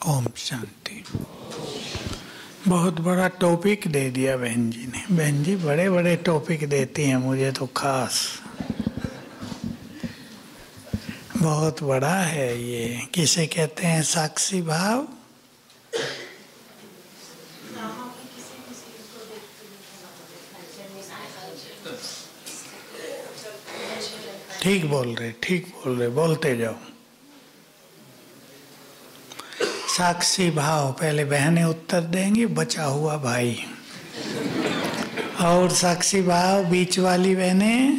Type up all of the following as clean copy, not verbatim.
ओम शांति। बहुत बड़ा टॉपिक दे दिया बहन जी ने। बहन जी बड़े बड़े टॉपिक देती हैं, मुझे तो खास बहुत बड़ा है ये। किसे कहते हैं साक्षी भाव? ठीक बोल रहे, ठीक बोल रहे, बोलते जाओ। साक्षी भाव पहले बहनें उत्तर देंगी, बचा हुआ भाई। और साक्षी भाव बीच वाली बहनें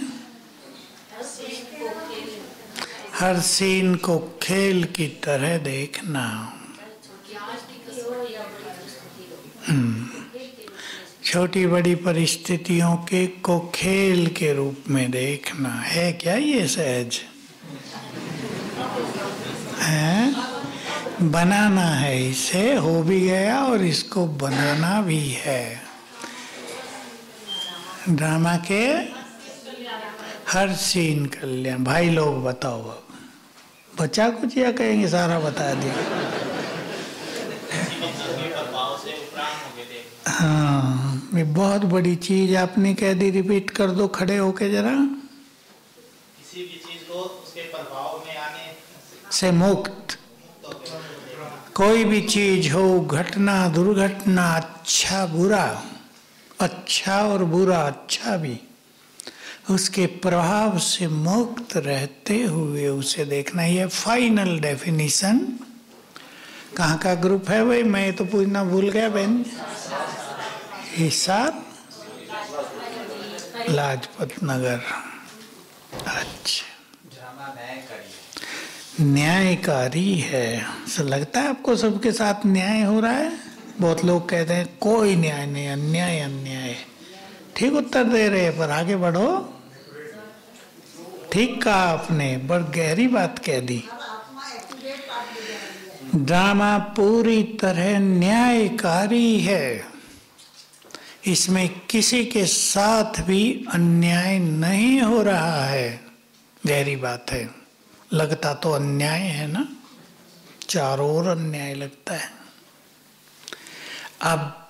हर सीन को खेल की तरह देखना। छोटी बड़ी परिस्थितियों के को खेल के रूप में देखना है। क्या ये सहज है? बनाना है, इसे हो भी गया और इसको बनाना भी है। ड्रामा के हर सीन कल्याण। भाई लोग बताओ, अब बच्चा कुछ या कहेंगे सारा बता दिया? हाँ, ये बहुत बड़ी चीज आपने कह दी। रिपीट कर दो खड़े होके जरा। किसी भी चीज को उसके प्रभाव में आने से मुक्त। कोई भी चीज हो, घटना दुर्घटना, अच्छा बुरा, अच्छा और बुरा, अच्छा भी, उसके प्रभाव से मुक्त रहते हुए उसे देखना। ये फाइनल डेफिनेशन। कहाँ का ग्रुप है भाई? मैं तो पूछना भूल गया बहन। हिसार लाजपत नगर। अच्छा, न्यायकारी है। तो लगता है आपको सबके साथ न्याय हो रहा है? बहुत लोग कहते हैं कोई न्याय नहीं, अन्याय अन्याय। ठीक उत्तर दे रहे हैं, पर आगे बढ़ो। ठीक कहा आपने, बड़ गहरी बात कह दी। ड्रामा पूरी तरह न्यायकारी है। इसमें किसी के साथ भी अन्याय नहीं हो रहा है। गहरी बात है। लगता तो अन्याय है ना, चारों ओर अन्याय लगता है। अब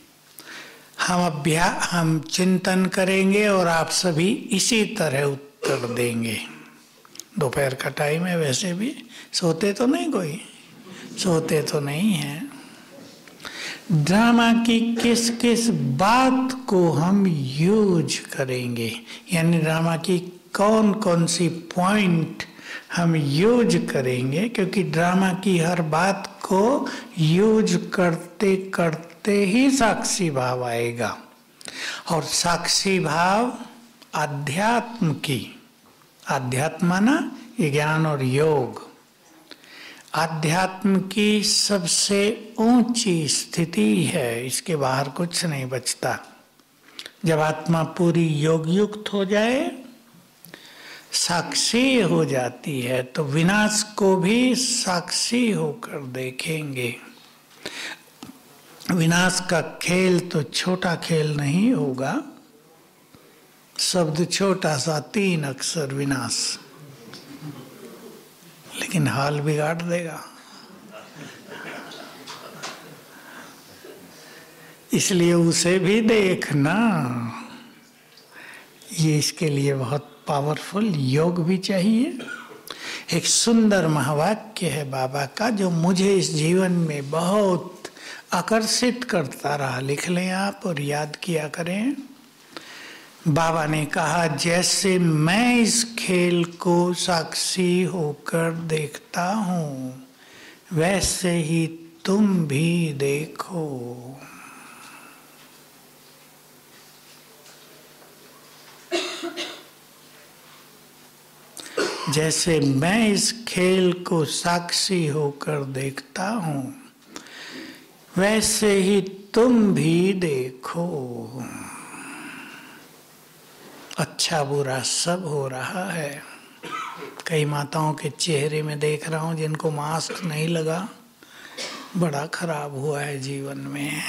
हम चिंतन करेंगे और आप सभी इसी तरह उत्तर देंगे। दोपहर का टाइम है, वैसे भी सोते तो नहीं, कोई सोते तो नहीं है। ड्रामा की किस किस बात को हम यूज करेंगे, यानी ड्रामा की कौन कौन सी पॉइंट हम यूज करेंगे, क्योंकि ड्रामा की हर बात को यूज करते करते ही साक्षी भाव आएगा। और साक्षी भाव आध्यात्म की, आध्यात्म ना ये ज्ञान और योग, आध्यात्म की सबसे ऊंची स्थिति है। इसके बाहर कुछ नहीं बचता। जब आत्मा पूरी योग युक्त हो जाए, साक्षी हो जाती है, तो विनाश को भी साक्षी होकर देखेंगे। विनाश का खेल तो छोटा खेल नहीं होगा। शब्द छोटा सा, 3 अक्षर विनाश, लेकिन हाल बिगाड़ देगा। इसलिए उसे भी देखना। ये इसके लिए बहुत पावरफुल योग भी चाहिए। एक सुंदर महावाक्य है बाबा का, जो मुझे इस जीवन में बहुत आकर्षित करता रहा। लिख लें आप और याद किया करें। बाबा ने कहा, जैसे मैं इस खेल को साक्षी होकर देखता हूँ, वैसे ही तुम भी देखो। जैसे मैं इस खेल को साक्षी होकर देखता हूँ, वैसे ही तुम भी देखो। अच्छा बुरा सब हो रहा है। कई माताओं के चेहरे में देख रहा हूँ जिनको मास्क नहीं लगा, बड़ा खराब हुआ है जीवन में।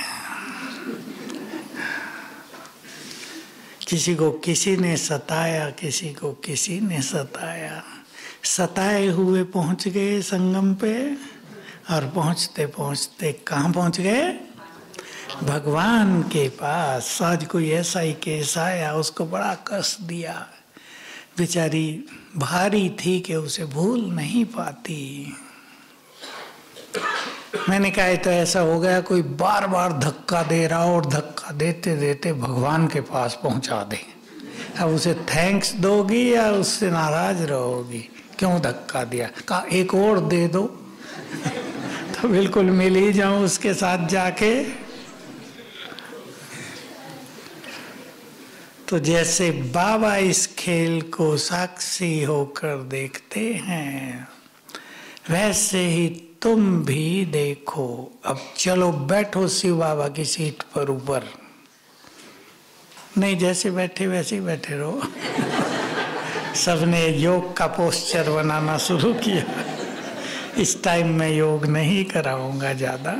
किसी को किसी ने सताया, किसी को किसी ने सताया। सताए हुए पहुंच गए संगम पे, और पहुंचते पहुंचते कहाँ पहुंच गए? भगवान के पास। आज कोई ऐसा ही केस आया, उसको बड़ा कष्ट दिया, बेचारी भारी थी कि उसे भूल नहीं पाती। मैंने कहा तो ऐसा हो गया कोई बार बार धक्का दे रहा और धक्का देते देते भगवान के पास पहुंचा दे। अब उसे थैंक्स दोगी या उससे नाराज रहोगी? क्यों धक्का दिया? कहा एक और दे दो तो बिल्कुल मिल ही जाऊं उसके साथ जाके। तो जैसे बाबा इस खेल को साक्षी होकर देखते हैं, वैसे ही तुम भी देखो। अब चलो बैठो शिव बाबा की सीट पर ऊपर। नहीं, जैसे बैठे वैसे ही बैठे रहो। सबने योग का पोस्चर बनाना शुरू किया। इस टाइम में योग नहीं कराऊंगा ज्यादा।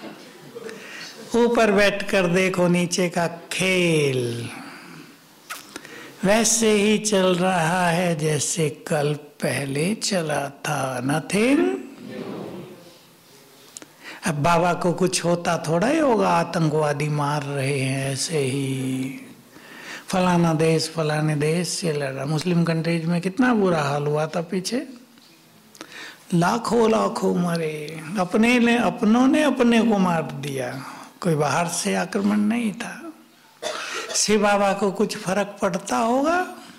ऊपर बैठकर देखो नीचे का खेल वैसे ही चल रहा है जैसे कल पहले चला था। नथिंग। अब बाबा को कुछ होता थोड़ा ही होगा, आतंकवादी मार रहे हैं ऐसे ही। फलाना देश फलाने देश से लड़ा। मुस्लिम कंट्रीज में कितना बुरा हाल हुआ था पीछे, लाखों लाखों मरे। अपनों ने अपने को मार दिया, कोई बाहर से आक्रमण नहीं था। शिव बाबा को कुछ फर्क पड़ता होगा?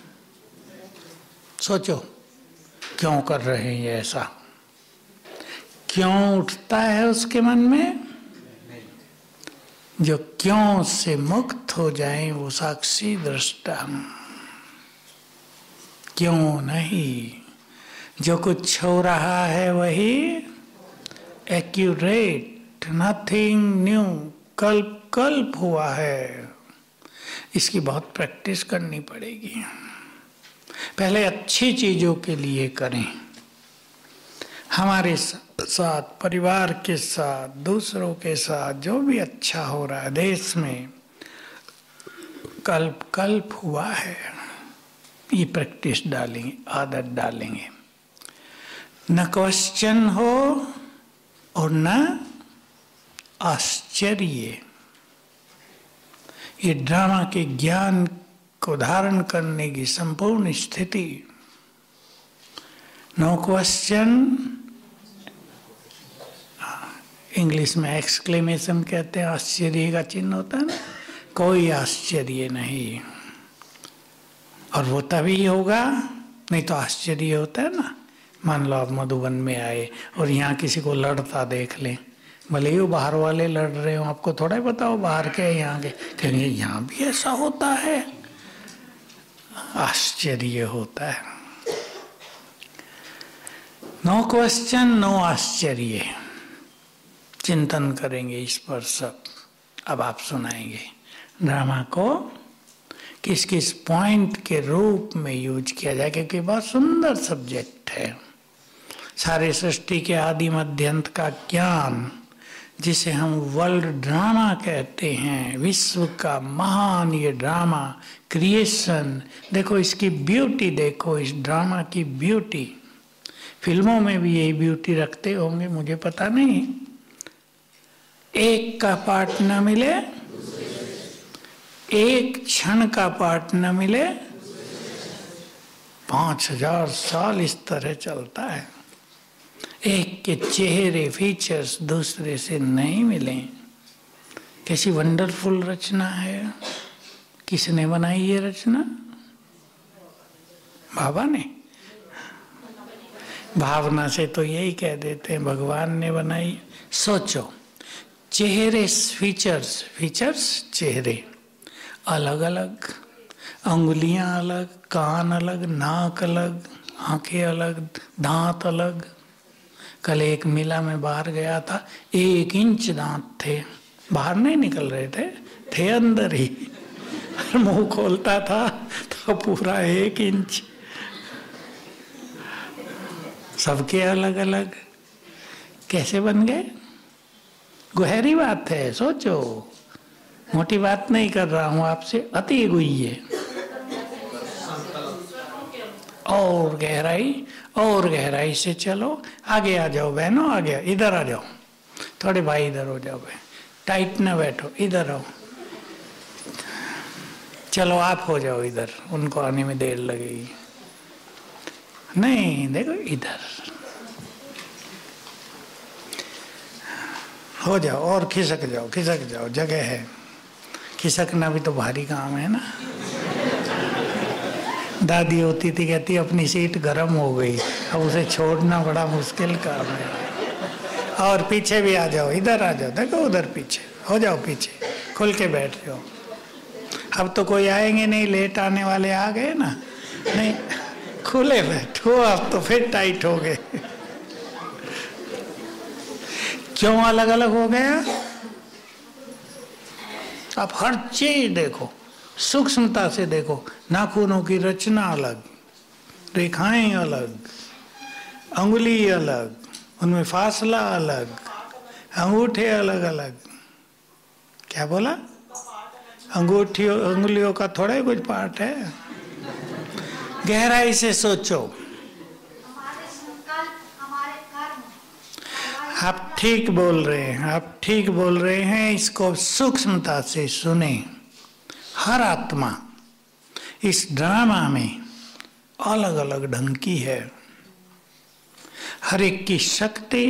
सोचो क्यों कर रहे हैं ऐसा? क्यों उठता है उसके मन में? जो क्यों से मुक्त हो जाए वो साक्षी दृष्टा। क्यों नहीं, जो कुछ हो रहा है वही एक्यूरेट, नथिंग न्यू, कल्प कल्प हुआ है। इसकी बहुत प्रैक्टिस करनी पड़ेगी। पहले अच्छी चीजों के लिए करें, हमारे साथ, परिवार के साथ, दूसरों के साथ जो भी अच्छा हो रहा है देश में, कल्प कल्प हुआ है। ये प्रैक्टिस डालेंगे, आदत डालेंगे। न क्वेश्चन हो और न आश्चर्य। ये ड्रामा के ज्ञान को धारण करने की संपूर्ण स्थिति। नो क्वेश्चन, इंग्लिश में एक्सक्लेमेशन कहते हैं, आश्चर्य का चिन्ह होता है ना, कोई आश्चर्य नहीं। और वो तभी होगा, नहीं तो आश्चर्य होता है ना। मान लो आप मधुबन में आए और यहाँ किसी को लड़ता देख लें, भले ही वो बाहर वाले लड़ रहे हो, आपको थोड़ा ही पता हो बाहर के यहाँ के, कहेंगे यहाँ भी ऐसा होता है। आश्चर्य होता है। नो क्वेश्चन, नो आश्चर्य। चिंतन करेंगे इस पर सब। अब आप सुनाएंगे ड्रामा को किस किस पॉइंट के रूप में यूज किया जाए, क्योंकि बहुत सुंदर सब्जेक्ट है। सारे सृष्टि के आदि मध्य अंत का ज्ञान, जिसे हम वर्ल्ड ड्रामा कहते हैं, विश्व का महान ये ड्रामा क्रिएशन। देखो इसकी ब्यूटी, देखो इस ड्रामा की ब्यूटी। फिल्मों में भी यही ब्यूटी रखते होंगे, मुझे पता नहीं। एक का पार्ट न मिले, एक क्षण का पार्ट न मिले, 5000 साल इस तरह चलता है। एक के चेहरे फीचर्स दूसरे से नहीं मिले। कैसी वंडरफुल रचना है। किसने बनाई ये रचना? बाबा ने। भावना से तो यही कह देते हैं भगवान ने बनाई। सोचो, चेहरे फीचर्स, फीचर्स चेहरे अलग अलग, अंगुलियां अलग, कान अलग, नाक अलग, आंखें अलग, दांत अलग। कल एक मेला में बाहर गया था, 1 इंच दांत थे, बाहर नहीं निकल रहे थे अंदर ही। मुंह खोलता था तो पूरा 1 इंच। सबके अलग अलग कैसे बन गए? गहरी बात है, सोचो। मोटी बात नहीं कर रहा हूं आपसे, अति गुह्य और गहराई और गहराई से चलो, आगे आ जाओ बहनों, आगे इधर आ जाओ, थोड़े भाई इधर हो जाओ बहन, टाइट ना बैठो, इधर आओ, चलो आप हो जाओ इधर, उनको आने में देर लगेगी। नहीं देखो इधर हो जाओ और खिसक जाओ, खिसक जाओ, जगह है। खिसकना भी तो भारी काम है ना। दादी होती थी कहती अपनी सीट गर्म हो गई, अब उसे छोड़ना बड़ा मुश्किल काम है। और पीछे भी आ जाओ, इधर आ जाओ, देखो उधर पीछे हो जाओ, पीछे खुल के बैठ जाओ। अब तो कोई आएंगे नहीं, लेट आने वाले आ गए ना, नहीं खुले बैठो, अब तो फिर टाइट हो गए। क्यों अलग अलग हो गया? आप हर चीज देखो, सूक्ष्मता से देखो, नाखूनों की रचना अलग, रेखाएं अलग, अंगुली अलग, उनमें फासला अलग, अंगूठे अलग अलग। क्या बोला? अंगूठियों अंगुलियों का थोड़ा ही कुछ पार्ट है। गहराई से सोचो। आप ठीक बोल रहे हैं, आप ठीक बोल रहे हैं। इसको सूक्ष्मता से सुने। हर आत्मा इस ड्रामा में अलग अलग ढंग की है। हर एक की शक्ति,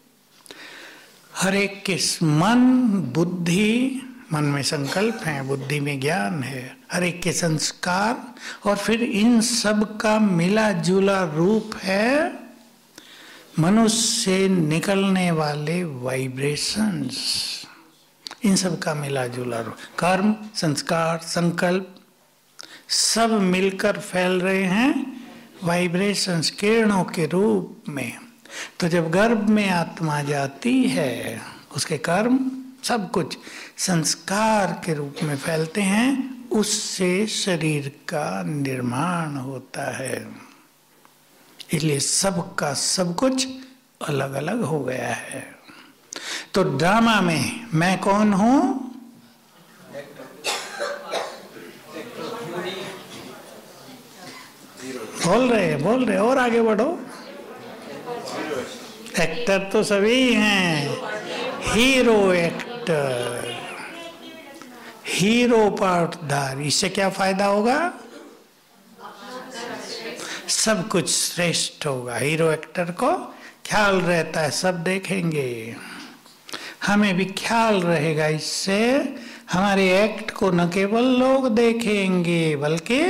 हर एक के मन, बुद्धि, मन में संकल्प है, बुद्धि में ज्ञान है, हर एक के संस्कार, और फिर इन सब का मिला जुला रूप है मनुष्य से निकलने वाले वाइब्रेशंस। इन सब का मिला जुला रूप, कर्म, संस्कार, संकल्प सब मिलकर फैल रहे हैं वाइब्रेशंस, किरणों के रूप में। तो जब गर्भ में आत्मा जाती है, उसके कर्म सब कुछ संस्कार के रूप में फैलते हैं, उससे शरीर का निर्माण होता है। इसलिए सबका सब कुछ अलग अलग हो गया है। तो ड्रामा में मैं कौन हूं? बोल रहे और आगे बढ़ो। एक्टर तो सभी हैं, हीरो एक्टर, हीरो पार्टदार। इससे क्या फायदा होगा? सब कुछ श्रेष्ठ होगा। हीरो एक्टर को ख्याल रहता है, सब देखेंगे, हमें भी ख्याल रहेगा। इससे हमारे एक्ट को न केवल लोग देखेंगे बल्कि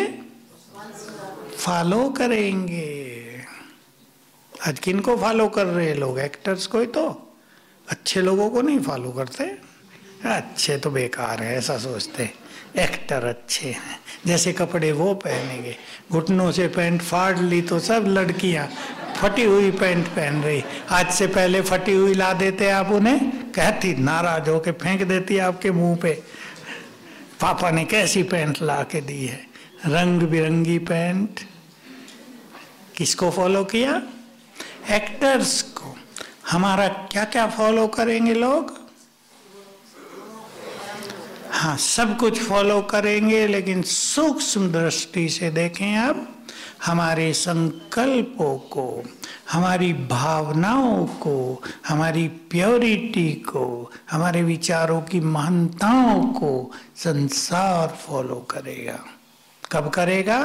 फॉलो करेंगे। आज किन को फॉलो कर रहे हैं लोग? एक्टर्स को ही तो, अच्छे लोगों को नहीं फॉलो करते। अच्छे तो बेकार है ऐसा सोचते, एक्टर अच्छे हैं। जैसे कपड़े वो पहनेंगे, घुटनों से पैंट फाड़ ली तो सब लड़कियां फटी हुई पैंट पहन रही। आज से पहले फटी हुई ला देते आप उन्हें, कहती नाराज होके फेंक देती आपके मुंह पे, पापा ने कैसी पैंट ला के दी है। रंग बिरंगी पैंट। किसको फॉलो किया? एक्टर्स को। हमारा क्या क्या फॉलो करेंगे लोग? हाँ, सब कुछ फॉलो करेंगे, लेकिन सूक्ष्म दृष्टि से देखें। अब हमारे संकल्पों को, हमारी भावनाओं को, हमारी प्योरिटी को, हमारे विचारों की महानताओं को संसार फॉलो करेगा। कब करेगा?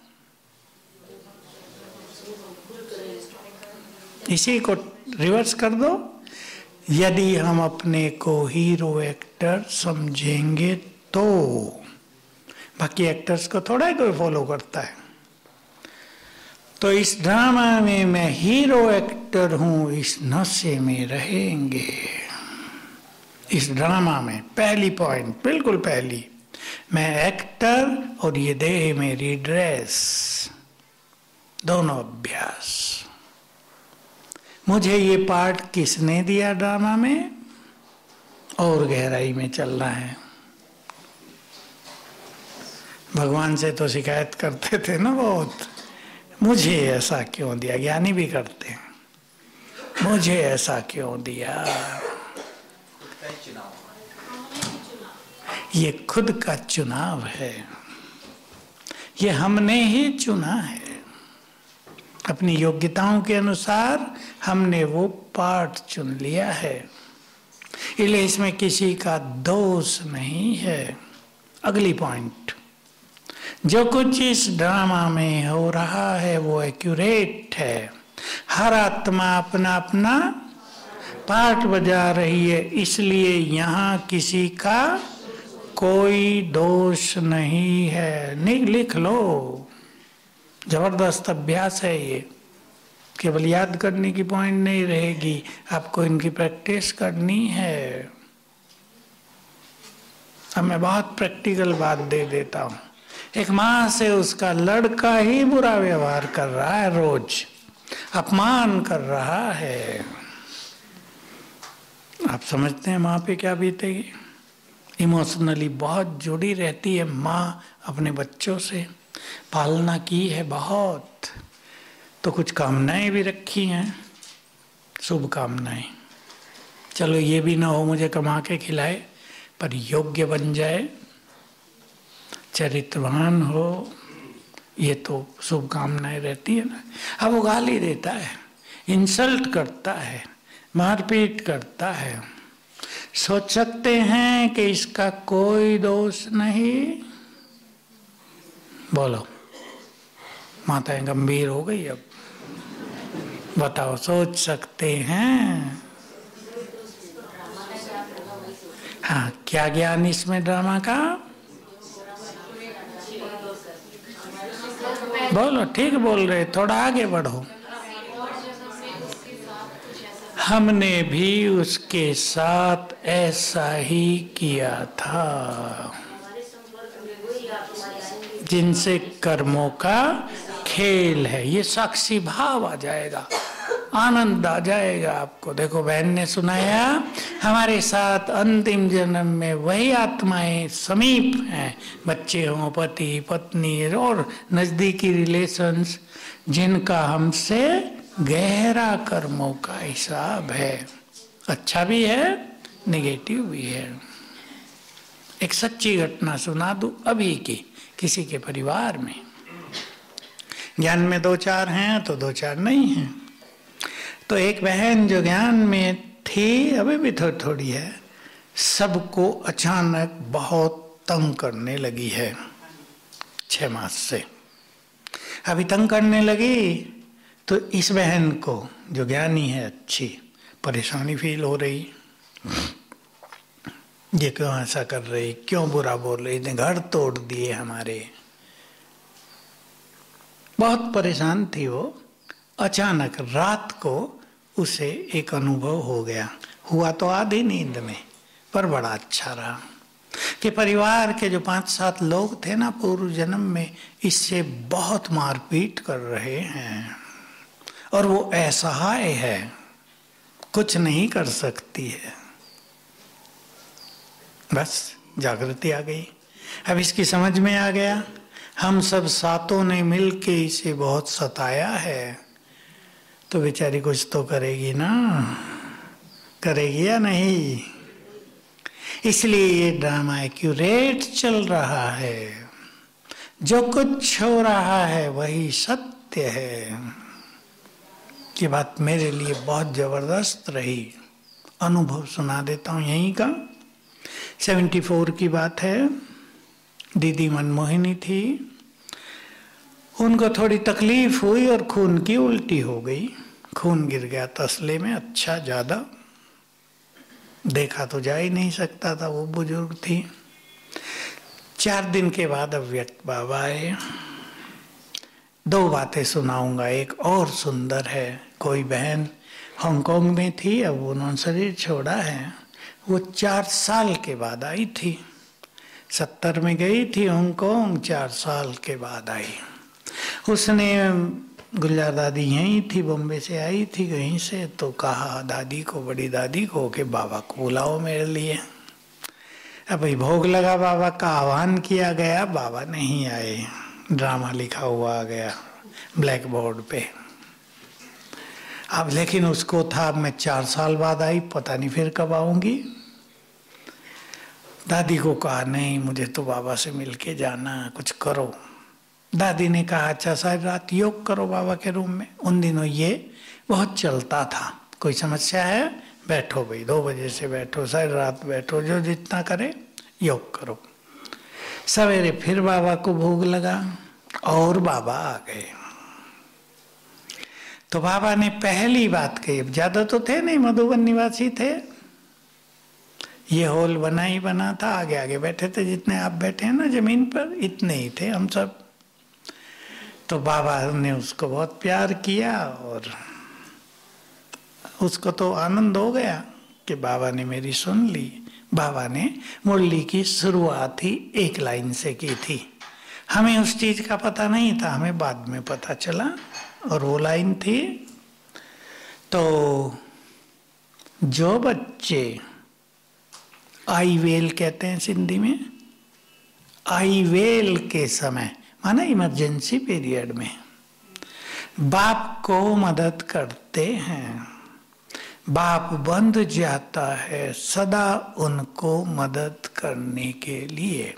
इसी को रिवर्स कर दो। यदि हम अपने को हीरो एक्टर समझेंगे तो। बाकी एक्टर्स को थोड़ा ही कोई फॉलो करता है। तो इस ड्रामा में मैं हीरो एक्टर हूं, इस नशे में रहेंगे। इस ड्रामा में पहली पॉइंट, बिल्कुल पहली, मैं एक्टर और ये देह मेरी ड्रेस, दोनों अभ्यास। मुझे ये पार्ट किसने दिया ड्रामा में? और गहराई में चलना है। भगवान से तो शिकायत करते थे ना बहुत, मुझे ऐसा क्यों दिया? ज्ञानी भी करते हैं, मुझे ऐसा क्यों दिया? ये खुद का चुनाव है, ये हमने ही चुना है। अपनी योग्यताओं के अनुसार हमने वो पार्ट चुन लिया है, इसलिए इसमें किसी का दोष नहीं है। अगली पॉइंट, जो कुछ इस ड्रामा में हो रहा है वो एक्यूरेट है। हर आत्मा अपना अपना पार्ट बजा रही है, इसलिए यहाँ किसी का कोई दोष नहीं है। नहीं, लिख लो, जबरदस्त अभ्यास है ये। केवल याद करने की पॉइंट नहीं रहेगी, आपको इनकी प्रैक्टिस करनी है। अब मैं बहुत प्रैक्टिकल बात दे देता हूँ। एक माँ से उसका लड़का ही बुरा व्यवहार कर रहा है, रोज अपमान कर रहा है। आप समझते हैं माँ पे क्या बीतेगी? इमोशनली बहुत जुड़ी रहती है माँ अपने बच्चों से, पालना की है बहुत, तो कुछ कामनाएं भी रखी हैं, शुभ कामनाएं। चलो ये भी ना हो मुझे कमा के खिलाए, पर योग्य बन जाए, चरित्रवान हो, ये तो शुभ कामनाएं रहती है ना। अब वो गाली देता है, इंसल्ट करता है, मारपीट करता है, सोच सकते हैं कि इसका कोई दोष नहीं? बोलो, माताएं गंभीर हो गई। अब बताओ, सोच सकते हैं? हाँ, क्या ज्ञान इसमें ड्रामा का? बोलो, ठीक बोल रहे, थोड़ा आगे बढ़ो। हमने भी उसके साथ ऐसा ही किया था, जिनसे कर्मों का खेल है। ये साक्षी भाव आ जाएगा, आनंद आ जाएगा आपको। देखो, बहन ने सुनाया, हमारे साथ अंतिम जन्म में वही आत्माएं समीप हैं, बच्चे हों, पति पत्नी और नजदीकी रिलेशंस, जिनका हमसे गहरा कर्मों का हिसाब है। अच्छा भी है, नेगेटिव भी है। एक सच्ची घटना सुना दूं अभी की, किसी के परिवार में। ज्ञान में दो चार हैं तो दो चार नहीं हैं। तो एक बहन जो ज्ञान में थी, अभी भी थोड़ी थोड़ी है, सबको अचानक बहुत तंग करने लगी है 6 मास से। अभी तंग करने लगी तो इस बहन को, जो ज्ञानी है, अच्छी परेशानी फील हो रही। ये क्यों ऐसा कर रही, क्यों बुरा बोल रही, इसने घर तोड़ दिए हमारे। बहुत परेशान थी वो। अचानक रात को उसे एक अनुभव हो गया, हुआ तो आधी नींद में, पर बड़ा अच्छा रहा, कि परिवार के जो 5-7 लोग थे ना पूर्व जन्म में, इससे बहुत मारपीट कर रहे हैं, और वो असहाय है, कुछ नहीं कर सकती है। बस जागृति आ गई। अब इसकी समझ में आ गया, हम सब सातों ने मिलके इसे बहुत सताया है, तो बेचारी कुछ तो करेगी ना, करेगी या नहीं? इसलिए ये ड्रामा एक्यूरेट चल रहा है। जो कुछ हो रहा है वही सत्य है। ये बात मेरे लिए बहुत जबरदस्त रही। अनुभव सुना देता हूँ यहीं का। 74 की बात है। दीदी मनमोहिनी थी, उनको थोड़ी तकलीफ हुई और खून की उल्टी हो गई। खून गिर गया तसले में, अच्छा ज्यादा, देखा तो जा ही नहीं सकता था, वो बुजुर्ग थी। 4 दिन के बाद अव्यक्त बाबा आए। 2 बातें सुनाऊंगा, एक और सुंदर है। कोई बहन हांगकांग में थी, अब उन्होंने शरीर छोड़ा है। वो 4 साल के बाद आई थी। 70 में गई थी हांगकांग, 4 साल के बाद आई। उसने, गुलजार दादी यहीं थी, बॉम्बे से आई थी कहीं से, तो कहा दादी को, बड़ी दादी को, कि बाबा को बुलाओ मेरे लिए। अब भाई भोग लगा, बाबा का आह्वान किया गया, बाबा नहीं आए। ड्रामा लिखा हुआ आ गया ब्लैक बोर्ड पे। अब लेकिन उसको था, मैं 4 साल बाद आई, पता नहीं फिर कब आऊंगी। दादी को कहा, नहीं मुझे तो बाबा से मिलके जाना, कुछ करो। दादी ने कहा अच्छा सारी रात योग करो बाबा के रूम में। उन दिनों ये बहुत चलता था, कोई समस्या है बैठो भाई, 2 बजे से बैठो, सारी रात बैठो, जो जितना करे योग करो। सवेरे फिर बाबा को भोग लगा और बाबा आ गए। तो बाबा ने पहली बात कही, अब ज्यादा तो थे नहीं, मधुबन निवासी थे, ये हॉल बना ही बना था, आगे आगे बैठे थे, जितने आप बैठे हैं ना जमीन पर इतने ही थे हम सब। तो बाबा ने उसको बहुत प्यार किया और उसको तो आनंद हो गया कि बाबा ने मेरी सुन ली। बाबा ने मुरली की शुरुआत ही 1 लाइन से की थी। हमें उस चीज का पता नहीं था, हमें बाद में पता चला, और वो लाइन थी, तो जो बच्चे आई वेल कहते हैं सिंधी में, आई वेल के समय माना इमरजेंसी पीरियड में बाप को मदद करते हैं, बाप बंध जाता है सदा उनको मदद करने के लिए।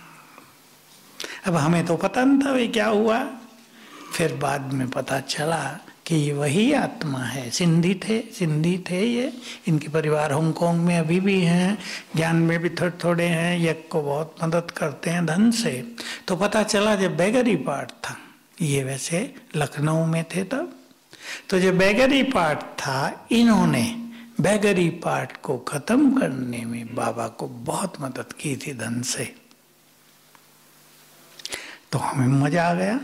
अब हमें तो पता नहीं था भाई क्या हुआ, फिर बाद में पता चला कि ये वही आत्मा है। सिंधी थे ये, इनके परिवार हांगकांग में अभी भी हैं, ज्ञान में भी थोड़े थोड़े हैं, यज्ञ को बहुत मदद करते हैं धन से। तो पता चला जब बेगरी पार्ट था, ये वैसे लखनऊ में थे तब, तो जो बेगरी पार्ट था, इन्होंने बेगरी पार्ट को खत्म करने में बाबा को बहुत मदद की थी धन से। तो हमें मजा आ गया,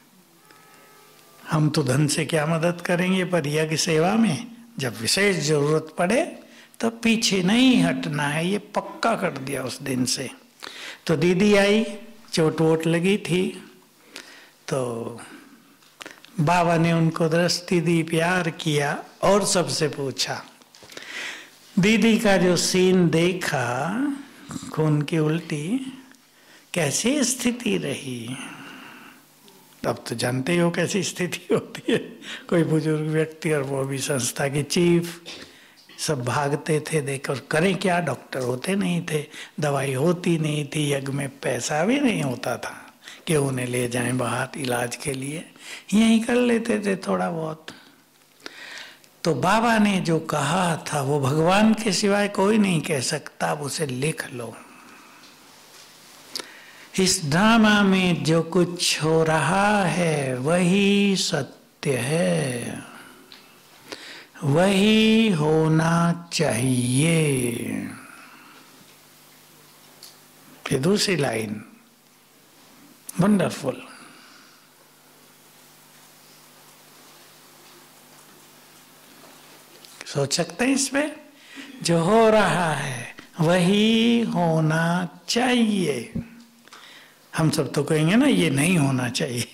हम तो धन से क्या मदद करेंगे, पर यज्ञ सेवा में जब विशेष जरूरत पड़े तो पीछे नहीं हटना है, ये पक्का कर दिया उस दिन से। तो दीदी आई, चोट वोट लगी थी, तो बाबा ने उनको दृष्टि दी, प्यार किया और सबसे पूछा। दीदी का जो सीन देखा, खून की उल्टी, कैसी स्थिति रही। अब तो जानते हो कैसी स्थिति होती है, कोई बुजुर्ग व्यक्ति और वो भी संस्था के चीफ, सब भागते थे देखकर, करें क्या, डॉक्टर होते नहीं थे, दवाई होती नहीं थी, यज्ञ में पैसा भी नहीं होता था कि उन्हें ले जाएं बाहर इलाज के लिए, यहीं कर लेते थे थोड़ा बहुत। तो बाबा ने जो कहा था वो भगवान के सिवाय कोई नहीं कह सकता, अब उसे लिख लो। इस ड्रामा में जो कुछ हो रहा है वही सत्य है, वही होना चाहिए। फिर दूसरी लाइन वंडरफुल, सोच सकते हैं इसमें, जो हो रहा है वही होना चाहिए। हम सब तो कहेंगे ना ये नहीं होना चाहिए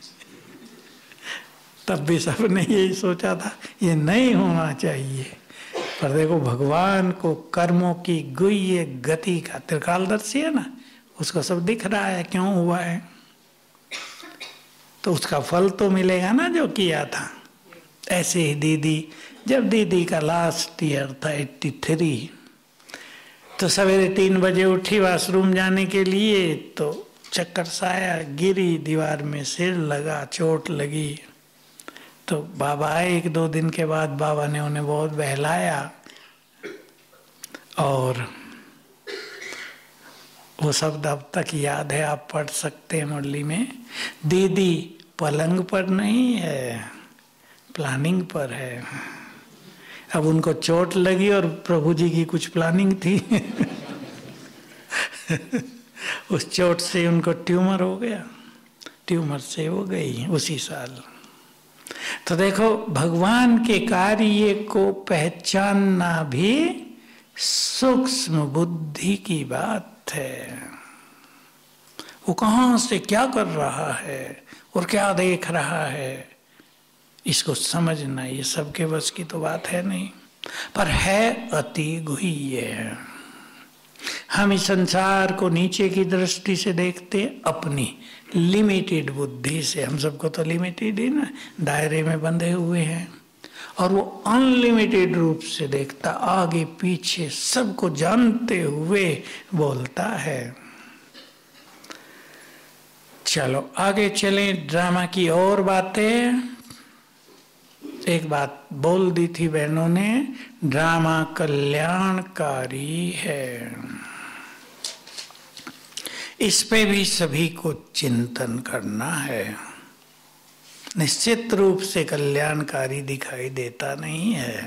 तब भी सबने यही सोचा था ये नहीं होना चाहिए। पर देखो भगवान को कर्मों की गुह्य गति का त्रिकालदर्शी है ना, उसको सब दिख रहा है क्यों हुआ है, तो उसका फल तो मिलेगा ना जो किया था। ऐसे ही दीदी, जब दीदी का लास्ट ईयर था 83, तो सवेरे 3 बजे उठी वॉशरूम जाने के लिए, तो चक्कर सा आया, गिरी, दीवार में सिर लगा, चोट लगी। तो बाबा आए 1-2 दिन के बाद, बाबा ने उन्हें बहुत बहलाया और वो शब्द अब तक याद है, आप पढ़ सकते हैं मुरली में। दीदी पलंग पर नहीं है, प्लानिंग पर है। अब उनको चोट लगी और प्रभु जी की कुछ प्लानिंग थी उस चोट से उनको ट्यूमर हो गया, ट्यूमर से हो गई उसी साल। तो देखो भगवान के कार्य को पहचानना भी सूक्ष्म बुद्धि की बात है। वो कहाँ से क्या कर रहा है और क्या देख रहा है, इसको समझना ये सबके बस की तो बात है नहीं, पर है अति गुह्य। हम इस संसार को नीचे की दृष्टि से देखते, अपनी लिमिटेड बुद्धि से, हम सबको तो लिमिटेड ही ना, दायरे में बंधे हुए हैं, और वो अनलिमिटेड रूप से देखता, आगे पीछे सबको जानते हुए बोलता है। चलो आगे चलें। ड्रामा की और बातें। एक बात बोल दी थी बहनों ने, ड्रामा कल्याणकारी है। इस पे भी सभी को चिंतन करना है। निश्चित रूप से कल्याणकारी दिखाई देता नहीं है,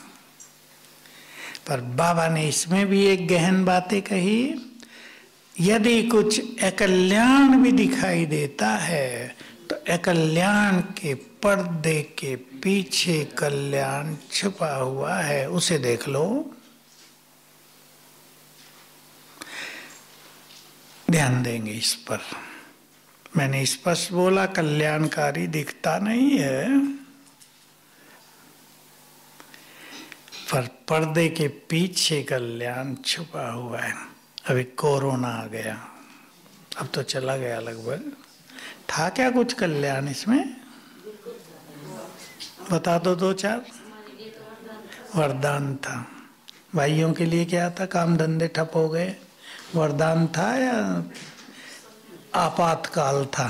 पर बाबा ने इसमें भी एक गहन बातें कही। यदि कुछ अकल्याण भी दिखाई देता है तो अकल्याण के पर्दे के पीछे कल्याण छुपा हुआ है, उसे देख लो। ध्यान देंगे इस पर। मैंने स्पष्ट बोला, कल्याणकारी दिखता नहीं है, पर पर्दे के पीछे कल्याण छुपा हुआ है। अभी कोरोना आ गया, अब तो चला गया लगभग। था क्या कुछ कल्याण इसमें? बता दो, दो चार। वरदान था। भाइयों के लिए क्या था? काम धंधे ठप हो गए, वरदान था या आपातकाल था?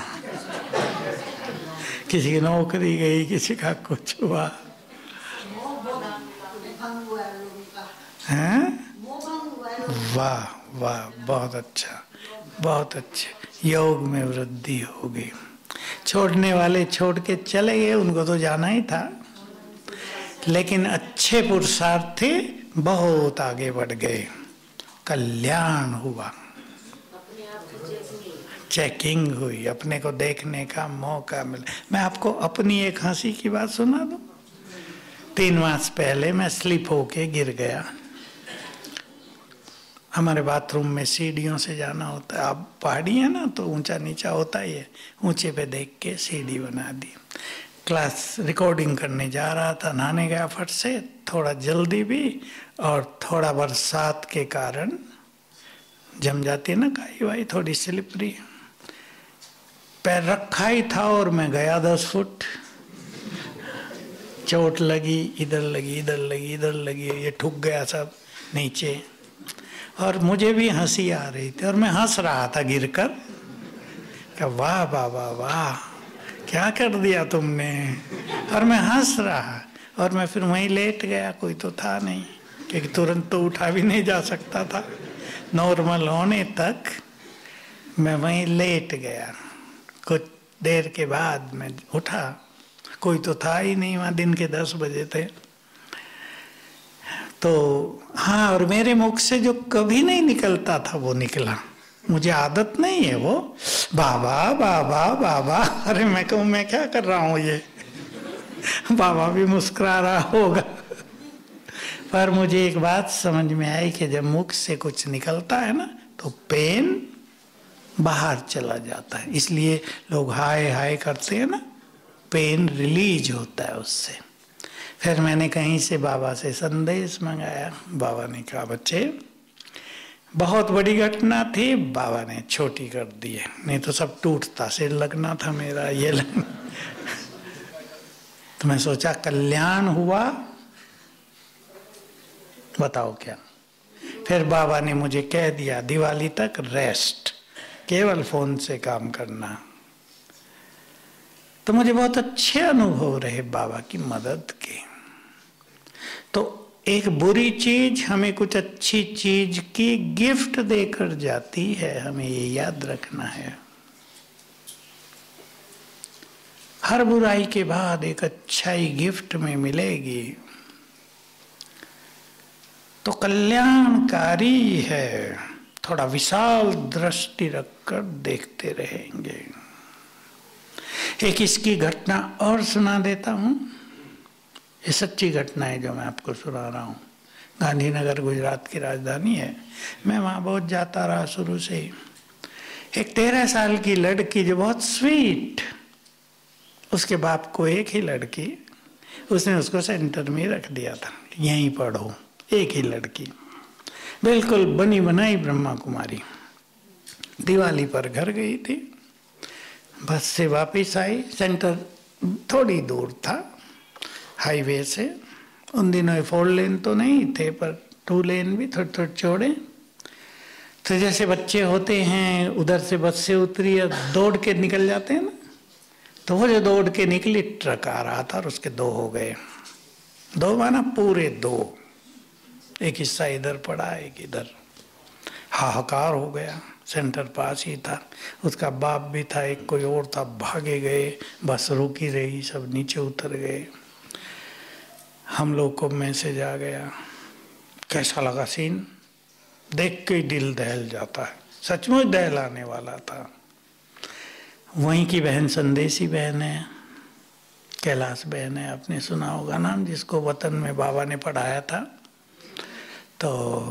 किसी की नौकरी गई, किसी का कुछ हुआ है। वाह वाह, बहुत अच्छा, बहुत अच्छा। योग में वृद्धि होगी। छोड़ने वाले छोड़ के चले गए, उनको तो जाना ही था, लेकिन अच्छे पुरुषार्थी बहुत आगे बढ़ गए, कल्याण हुआ, चेकिंग हुई, अपने को देखने का मौका मिला। मैं आपको अपनी एक हंसी की बात सुना दूं। 3 मास पहले मैं स्लिप होके गिर गया। हमारे बाथरूम में सीढ़ियों से जाना होता है। अब पहाड़ी है ना, तो ऊंचा नीचा होता ही है। ऊंचे पे देख के सीढ़ी बना दी। क्लास रिकॉर्डिंग करने जा रहा था, नहाने गया फट से, थोड़ा जल्दी भी, और थोड़ा बरसात के कारण जम जाती है ना काई वाई, थोड़ी स्लिपरी। पैर रखा ही था और मैं गया 10 फुट। चोट लगी, इधर लगी, इधर लगी, इधर लगी, ये ठुक गया सब नीचे। और मुझे भी हंसी आ रही थी और मैं हंस रहा था गिरकर। क्या वाह वाह वाह वाह, क्या कर दिया तुमने। और मैं हंस रहा, और मैं फिर वहीं लेट गया। कोई तो था नहीं, क्योंकि तुरंत तो उठा भी नहीं जा सकता था। नॉर्मल होने तक मैं वहीं लेट गया। कुछ देर के बाद मैं उठा, कोई तो था ही नहीं वहाँ। दिन के 10 बजे थे। तो हाँ, और मेरे मुख से जो कभी नहीं निकलता था वो निकला। मुझे आदत नहीं है वो, बाबा बाबा बाबा। अरे मैं कहूँ मैं क्या कर रहा हूँ ये। बाबा भी मुस्कुरा रहा होगा। पर मुझे एक बात समझ में आई कि जब मुख से कुछ निकलता है ना, तो पेन बाहर चला जाता है। इसलिए लोग हाय हाय करते हैं ना, पेन रिलीज होता है उससे। फिर मैंने कहीं से बाबा से संदेश मंगाया। बाबा ने कहा बच्चे बहुत बड़ी घटना थी, बाबा ने छोटी कर दी है, नहीं तो सब टूटता। सिर लगना था मेरा, ये लगना। तो मैं सोचा कल्याण हुआ, बताओ क्या। फिर बाबा ने मुझे कह दिया दिवाली तक रेस्ट, केवल फोन से काम करना। तो मुझे बहुत अच्छे अनुभव रहे बाबा की मदद के। तो एक बुरी चीज हमें कुछ अच्छी चीज की गिफ्ट देकर जाती है, हमें ये याद रखना है। हर बुराई के बाद एक अच्छाई गिफ्ट में मिलेगी, तो कल्याणकारी है। थोड़ा विशाल दृष्टि रखकर देखते रहेंगे। एक इसकी घटना और सुना देता हूं। ये सच्ची घटना है जो मैं आपको सुना रहा हूँ। गांधीनगर गुजरात की राजधानी है। मैं वहाँ बहुत जाता रहा शुरू से ही। एक 13 साल की लड़की जो बहुत स्वीट, उसके बाप को एक ही लड़की, उसने उसको सेंटर में रख दिया था, यहीं पढ़ो। एक ही लड़की, बिल्कुल बनी बनाई ब्रह्मा कुमारी। दिवाली पर घर गई थी, बस से वापस आई। सेंटर थोड़ी दूर था हाईवे से। उन दिनों 4 लेन तो नहीं थे, पर 2 लेन भी थोड़े थोड़े चौड़े। तो जैसे बच्चे होते हैं, उधर से बस से उतरी और दौड़ के निकल जाते हैं ना, तो वो जो दौड़ के निकली, ट्रक आ रहा था और उसके दो हो गए। दो माना पूरे दो, एक हिस्सा इधर पड़ा एक इधर। हाहाकार हो गया, सेंटर पास ही था, उसका बाप भी था, एक कोई और था, भागे गए, बस रुकी रही, सब नीचे उतर गए। हम लोग को मैसेज आ गया। कैसा लगा सीन? देख के दिल दहल जाता है, सचमुच दहलाने वाला था। वहीं की बहन संदेशी बहन है, कैलाश बहन है, आपने सुना होगा नाम, जिसको वतन में बाबा ने पढ़ाया था। तो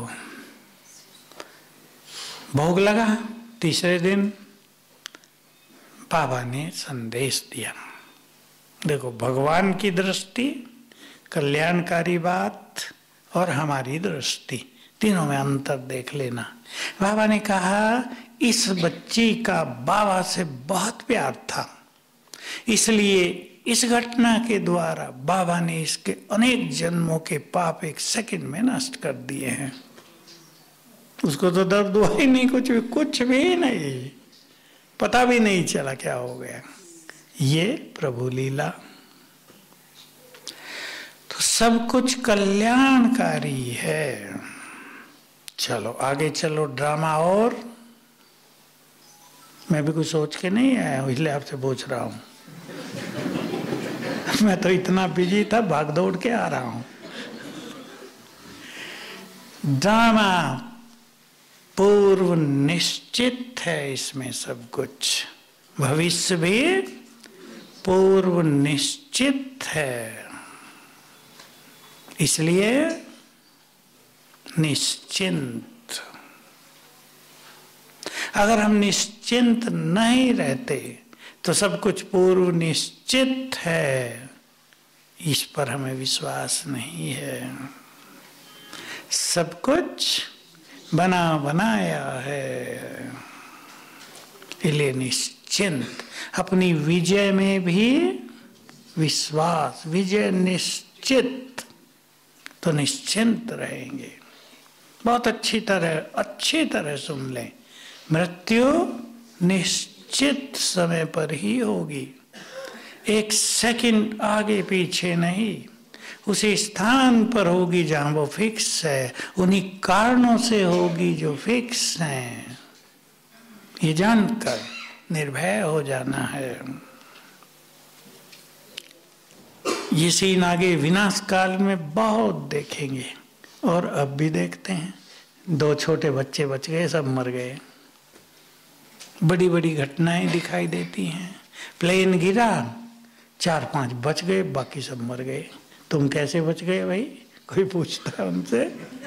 भोग लगा, तीसरे दिन बाबा ने संदेश दिया। देखो, भगवान की दृष्टि, कल्याणकारी बात और हमारी दृष्टि, तीनों में अंतर देख लेना। बाबा ने कहा इस बच्ची का बाबा से बहुत प्यार था, इसलिए इस घटना के द्वारा बाबा ने इसके अनेक जन्मों के पाप एक सेकंड में नष्ट कर दिए हैं। उसको तो दर्द हुआ ही नहीं, कुछ भी नहीं, पता भी नहीं चला क्या हो गया। ये प्रभु लीला। तो सब कुछ कल्याणकारी है। चलो आगे चलो, ड्रामा। और मैं भी कुछ सोच के नहीं आया हूं, इसलिए आपसे पूछ रहा हूं। मैं तो इतना बिजी था, भाग दौड़ के आ रहा हूं। ड्रामा पूर्व निश्चित है, इसमें सब कुछ। भविष्य भी पूर्व निश्चित है, इसलिए निश्चिंत। अगर हम निश्चिंत नहीं रहते तो सब कुछ पूर्व निश्चित है, इस पर हमें विश्वास नहीं है। सब कुछ बना बनाया है, इसलिए निश्चिंत। अपनी विजय में भी विश्वास, विजय निश्चित, तो निश्चिंत रहेंगे। बहुत अच्छी तरह सुन लें, मृत्यु निश्चित समय पर ही होगी, एक सेकंड आगे पीछे नहीं। उसी स्थान पर होगी जहां वो फिक्स है, उन्हीं कारणों से होगी जो फिक्स हैं। ये जानकर निर्भय हो जाना है। ये सीन आगे विनाश काल में बहुत देखेंगे, और अब भी देखते हैं। 2 छोटे बच्चे बच गए, सब मर गए। बड़ी बड़ी घटनाएं दिखाई देती हैं। प्लेन गिरा, 4-5 बच गए, बाकी सब मर गए। तुम कैसे बच गए भाई? कोई पूछता है उनसे।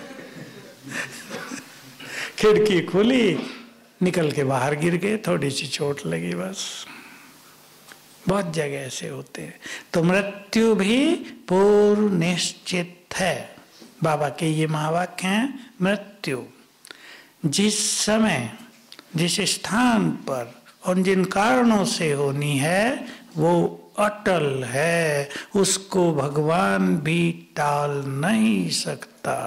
खिड़की खुली, निकल के बाहर गिर गए, थोड़ी सी चोट लगी बस। बहुत जगह ऐसे होते हैं। तो मृत्यु भी पूर्व निश्चित है। बाबा के ये महावाक्य हैं। मृत्यु जिस समय, जिस स्थान पर और जिन कारणों से होनी है, वो अटल है, उसको भगवान भी टाल नहीं सकता।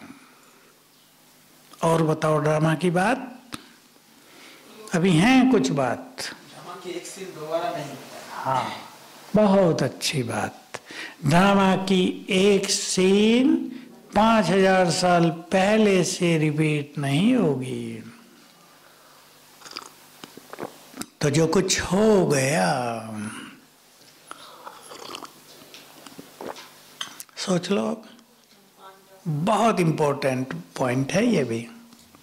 और बताओ ड्रामा की बात, अभी हैं कुछ बात? ड्रामा की एक सीन दोबारा नहीं। हाँ, बहुत अच्छी बात। ड्रामा की एक सीन 5000 साल पहले से रिपीट नहीं होगी। तो जो कुछ हो गया, सोच लो। बहुत इंपॉर्टेंट पॉइंट है ये भी।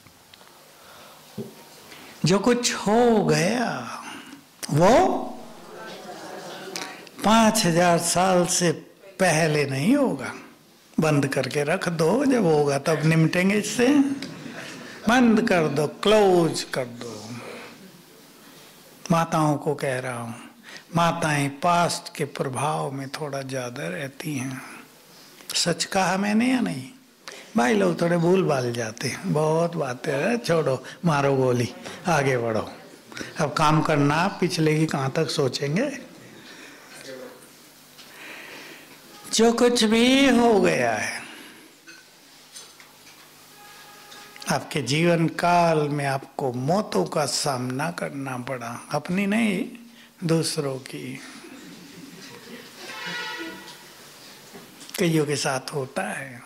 जो कुछ हो गया वो 5000 साल से पहले नहीं होगा। बंद करके रख दो, जब होगा तब निपटेंगे इससे। बंद कर दो, क्लोज कर दो। माताओं को कह रहा हूं, माताएं पास्ट के प्रभाव में थोड़ा ज्यादा रहती हैं। सच कहा मैंने या नहीं? भाई लोग थोड़े भूल भाल जाते हैं, बहुत बातें हैं, छोड़ो, मारो गोली, आगे बढ़ो। अब काम करना, पिछले की कहां तक सोचेंगे। जो कुछ भी हो गया है, आपके जीवन काल में आपको मौतों का सामना करना पड़ा, अपनी नहीं दूसरों की। कईयों के साथ होता है,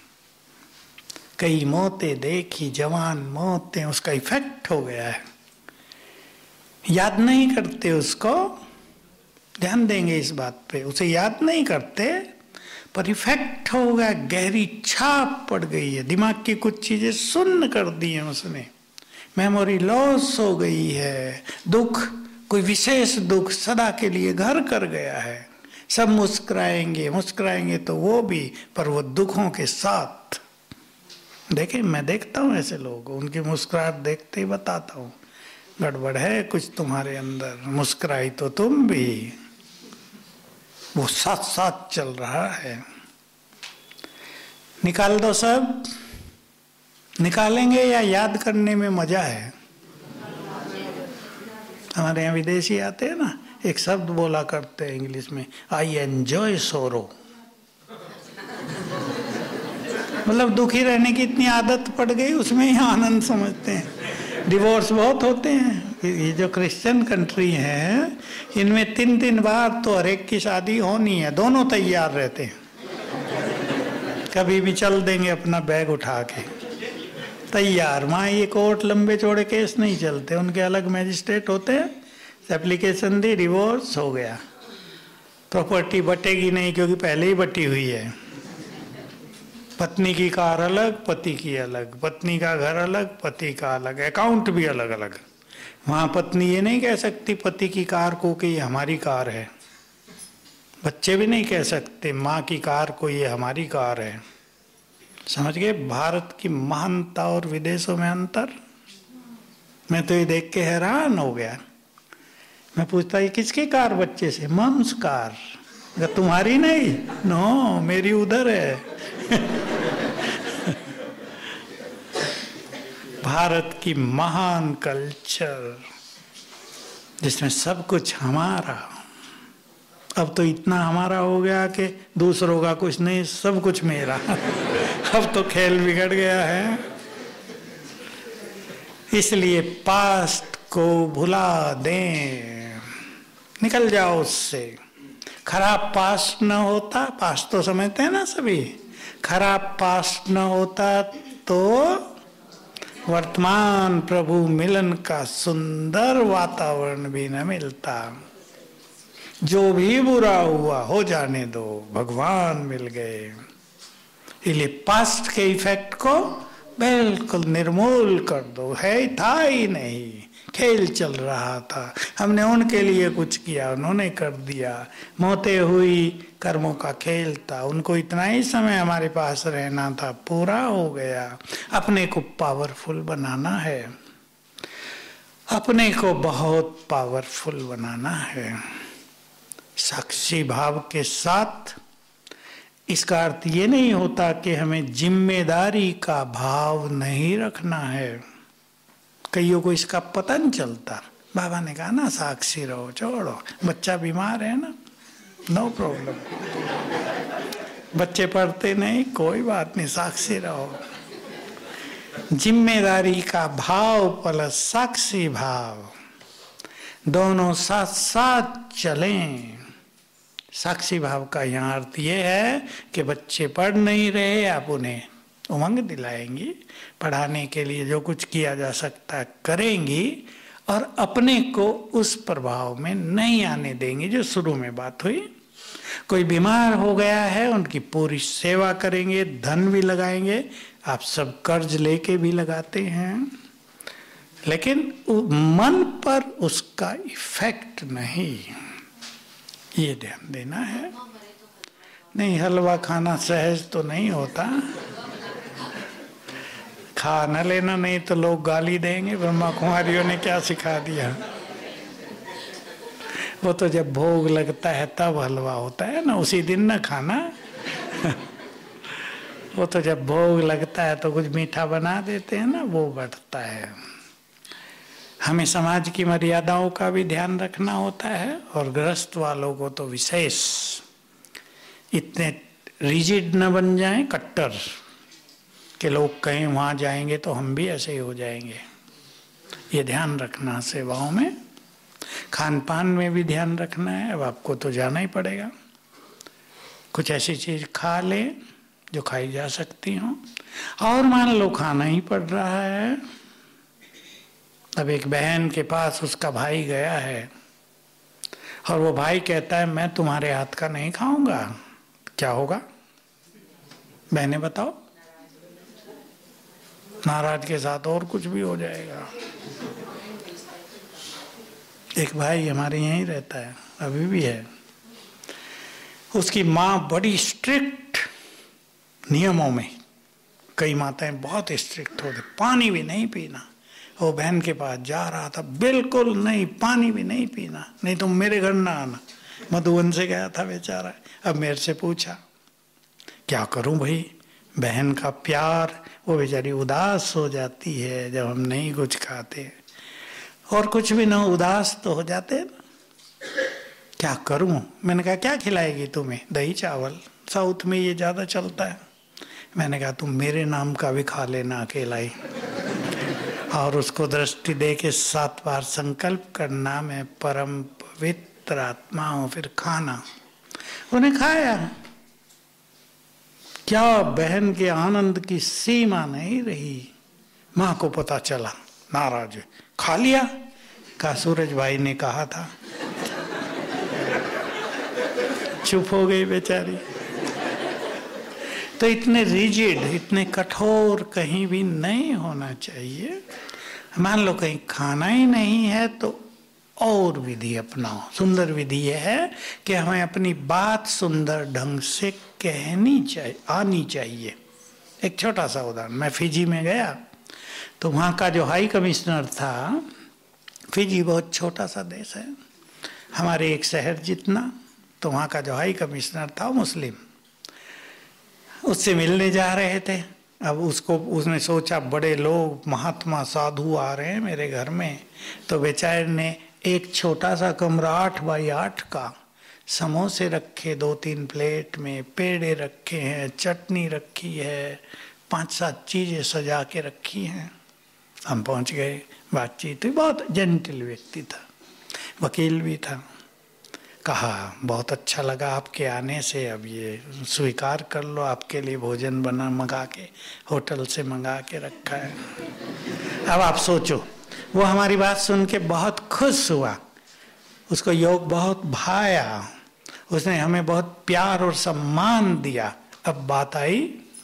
कई मौतें देखी, जवान मौतें, उसका इफेक्ट हो गया है, याद नहीं करते उसको। ध्यान देंगे इस बात पे, उसे याद नहीं करते पर इफेक्ट हो गया, गहरी छाप पड़ गई है, दिमाग की कुछ चीजें सुन्न कर दी हैं उसने, मेमोरी लॉस हो गई है, दुख, कोई विशेष दुख सदा के लिए घर कर गया है। सब मुस्कुराएंगे मुस्कुराएंगे तो वो भी, पर वो दुखों के साथ। देखे, मैं देखता हूँ ऐसे लोग, उनकी मुस्कुराहट देखते ही बताता हूँ गड़बड़ है कुछ तुम्हारे अंदर, मुस्कुराई तो तुम भी, वो साथ साथ चल रहा है। निकाल दो सब, निकालेंगे या याद करने में मजा है? हमारे यहाँ विदेशी आते हैं ना, एक शब्द बोला करते हैं इंग्लिश में, आई एंजॉय सोरो। मतलब दुखी रहने की इतनी आदत पड़ गई, उसमें ही आनंद समझते हैं। डिवोर्स बहुत होते हैं, ये जो क्रिश्चियन कंट्री है इनमें 3-3 बार तो हर एक की शादी होनी है, दोनों तैयार रहते हैं, कभी भी चल देंगे अपना बैग उठा के, तैयार। वहाँ ये कोर्ट लंबे चौड़े केस नहीं चलते, उनके अलग मैजिस्ट्रेट होते हैं, एप्लीकेशन दी, डिवोर्स हो गया, प्रॉपर्टी बटेगी नहीं क्योंकि पहले ही बटी हुई है। पत्नी की कार अलग, पति की अलग, पत्नी का घर अलग, पति का अलग, अकाउंट भी अलग अलग। वहाँ पत्नी ये नहीं कह सकती पति की कार को कि ये हमारी कार है, बच्चे भी नहीं कह सकते माँ की कार को ये हमारी कार है। समझ गए भारत की महानता और विदेशों में अंतर? मैं तो ये देख के हैरान हो गया। मैं पूछता ये किसकी कार बच्चे से? Mum's car. अगर तुम्हारी नहीं? नो, मेरी उधर है। भारत की महान कल्चर जिसमें सब कुछ हमारा। अब तो इतना हमारा हो गया कि दूसरों का कुछ नहीं, सब कुछ मेरा। अब तो खेल बिगड़ गया है। इसलिए पास्ट को भुला दें, निकल जाओ उससे। खराब पास्ट न होता, पास्ट तो समझते हैं ना सभी, खराब पास्ट न होता तो वर्तमान प्रभु मिलन का सुंदर वातावरण भी न मिलता। जो भी बुरा हुआ हो जाने दो, भगवान मिल गए। इसलिए पास्ट के इफेक्ट को बिल्कुल निर्मूल कर दो। है था ही नहीं, खेल चल रहा था, हमने उनके लिए कुछ किया, उन्होंने कर दिया, मौतें हुई, कर्मों का खेल था। उनको इतना ही समय हमारे पास रहना था, पूरा हो गया। अपने को पावरफुल बनाना है, अपने को बहुत पावरफुल बनाना है, साक्षी भाव के साथ। इसका अर्थ ये नहीं होता कि हमें जिम्मेदारी का भाव नहीं रखना है। कईयों को इसका पता नहीं चलता। बाबा ने कहा ना साक्षी रहो, छोड़ो, बच्चा बीमार है ना, नो प्रॉब्लम, बच्चे पढ़ते नहीं, कोई बात नहीं, साक्षी रहो। जिम्मेदारी का भाव प्लस साक्षी भाव दोनों साथ साथ चलें। साक्षी भाव का यहाँ अर्थ ये है कि बच्चे पढ़ नहीं रहे, आप उन्हें उमंग दिलाएंगी, पढ़ाने के लिए जो कुछ किया जा सकता करेंगी, और अपने को उस प्रभाव में नहीं आने देंगी जो शुरू में बात हुई। कोई बीमार हो गया है, उनकी पूरी सेवा करेंगे, धन भी लगाएंगे। आप सब कर्ज लेके भी लगाते हैं, लेकिन मन पर उसका इफेक्ट नहीं, ये ध्यान देना है। नहीं, हलवा खाना सहज तो नहीं होता, खा न लेना, नहीं तो लोग गाली देंगे, ब्रह्मा कुमारियों ने क्या सिखा दिया। वो तो जब भोग लगता है तब हलवा होता है ना, उसी दिन न खाना। वो तो जब भोग लगता है तो कुछ मीठा बना देते हैं ना, वो बढ़ता है। हमें समाज की मर्यादाओं का भी ध्यान रखना होता है, और गृहस्थ वालों को तो विशेष, इतने रिजिड न बन जाएं, कट्टर। कि लोग कहीं वहाँ जाएंगे तो हम भी ऐसे ही हो जाएंगे। ये ध्यान रखना, सेवाओं में, खान पान में भी ध्यान रखना है। अब आपको तो जाना ही पड़ेगा, कुछ ऐसी चीज खा ले जो खाई जा सकती हो। और मान लो खाना ही पड़ रहा है, अब एक बहन के पास उसका भाई गया है और वो भाई कहता है मैं तुम्हारे हाथ का नहीं खाऊंगा, क्या होगा बहने बताओ? नाराज के साथ और कुछ भी हो जाएगा। एक भाई हमारे यहीं रहता है, अभी भी है, उसकी माँ बड़ी स्ट्रिक्ट नियमों में, कई माताएं बहुत स्ट्रिक्ट होती, पानी भी नहीं पीना। वो बहन के पास जा रहा था, बिल्कुल नहीं, पानी भी नहीं पीना, नहीं तुम मेरे घर ना आना। मधुबन से गया था बेचारा, अब मेरे से पूछा क्या करूं भाई, बहन का प्यार, वो बेचारी उदास हो जाती है जब हम नहीं कुछ खाते, और कुछ भी ना उदास तो हो जाते ना, क्या करूं? मैंने कहा क्या खिलाएगी तुम्हें? दही चावल, साउथ में ये ज़्यादा चलता है। मैंने कहा तुम मेरे नाम का भी खा लेना अकेला ही, और उसको दृष्टि दे के 7 बार संकल्प करना, मैं परम पवित्र आत्मा हूं, फिर खाना। उन्हें खाया, क्या बहन के आनंद की सीमा नहीं रही। माँ को पता चला, नाराज, खा लिया? कहा सूरज भाई ने कहा था। चुप हो गई बेचारी। तो इतने रिजिड, इतने कठोर कहीं भी नहीं होना चाहिए। मान लो कहीं खाना ही नहीं है तो और विधि अपनाओ। सुंदर विधि यह है कि हमें अपनी बात सुंदर ढंग से कहनी चाहिए, आनी चाहिए। एक छोटा सा उदाहरण, मैं फिजी में गया तो वहाँ का जो हाई कमिश्नर था, फिजी बहुत छोटा सा देश है, हमारे एक शहर जितना, तो वहाँ का जो हाई कमिश्नर था मुस्लिम, उससे मिलने जा रहे थे। अब उसने सोचा बड़े लोग महात्मा साधु आ रहे हैं मेरे घर में, तो बेचारे ने एक छोटा सा कमरा 8 बाई 8 का, समोसे रखे 2-3 प्लेट में, पेड़े रखे हैं, चटनी रखी है, 5-7 चीजें सजा के रखी हैं। हम पहुंच गए, बातचीत हुई, बहुत जेंटल व्यक्ति था, वकील भी था। कहा बहुत अच्छा लगा आपके आने से, अब ये स्वीकार कर लो, आपके लिए भोजन बना मंगा के, होटल से मंगा के रखा है। अब आप सोचो, वो हमारी बात सुन के बहुत खुश हुआ, उसको योग बहुत भाया, उसने हमें बहुत प्यार और सम्मान दिया। अब बात आई,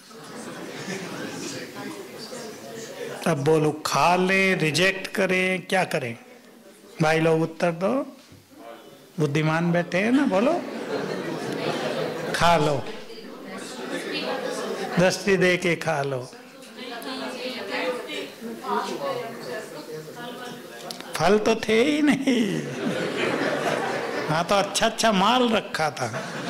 अब बोलो खा लें, रिजेक्ट करें, क्या करें? भाई लोग उत्तर दो, बुद्धिमान बैठे हैं ना, बोलो। खा लो, दृष्टि दे के खा लो। फल तो थे ही नहीं, हाँ तो अच्छा अच्छा माल रखा था।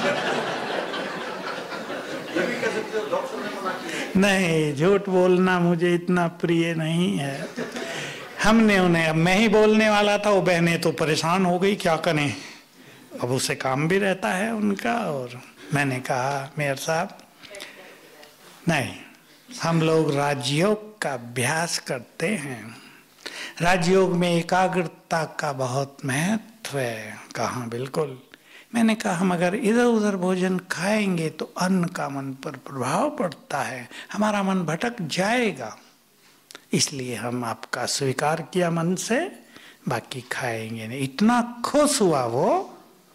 नहीं, झूठ बोलना मुझे इतना प्रिय नहीं है। हमने उन्हें, अब मैं ही बोलने वाला था, वो बहनें तो परेशान हो गई, क्या करें, अब उसे काम भी रहता है उनका। और मैंने कहा मेयर साहब, नहीं, हम लोग राजयोग का अभ्यास करते हैं, राजयोग में एकाग्रता का बहुत महत्व है। कहा बिल्कुल। मैंने कहा हम अगर इधर उधर भोजन खाएंगे तो अन्न का मन पर प्रभाव पड़ता है, हमारा मन भटक जाएगा, इसलिए हम आपका स्वीकार किया मन से, बाकी खाएंगे नहीं। इतना खुश हुआ वो,